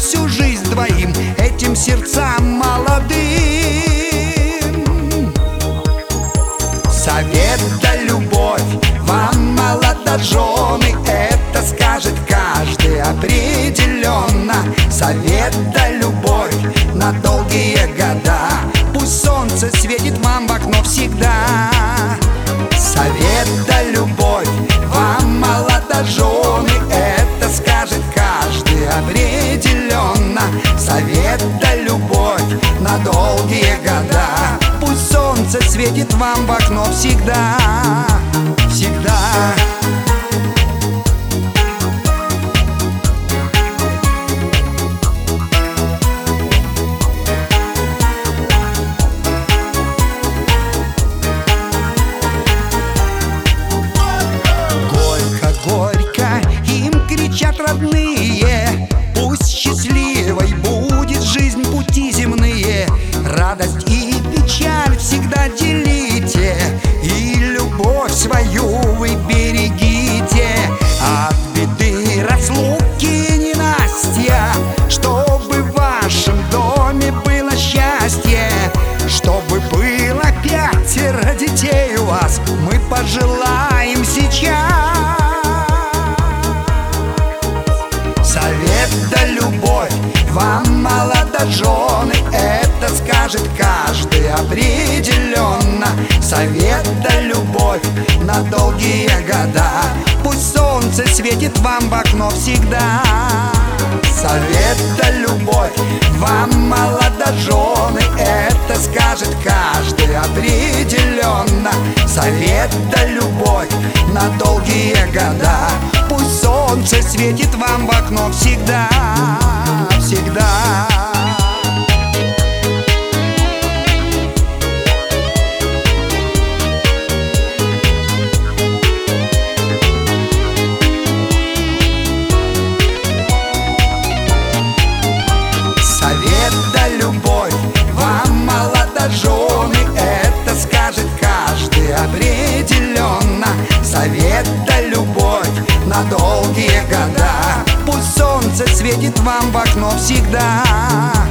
всю жизнь двоим, этим сердцам молодым. Совет да любовь вам, молодожены, это скажет каждый определенно. Совет да любовь на долгие года, пусть солнце светит вам в окно всегда. Совет да любовь вам, молодожены, это скажет каждый определенно. Совет да любовь на долгие года, пусть солнце светит вам в окно всегда. Всегда. Горько им кричат родные, пусть счастливой будет жизнь, пути земные. Радость и печаль всегда делите, и любовь свою вы берегите. От беды, разлуки, ненастья, чтобы в вашем доме было счастье, чтобы было 5 детей у вас, мы пожелаем сейчас. Совет да любовь вам, молодожены, это скажет каждый определенно. Совет да любовь на долгие года, пусть солнце светит вам в окно всегда. Совет да любовь вам, молодожены, это скажет каждый определенно. Совет да любовь на долгие года, пусть солнце светит вам в окно всегда. Всегда. Совет да любовь вам, молодожены, это скажет каждый определенно. Совет да любовь на долгие года, пусть солнце светит вам в окно всегда.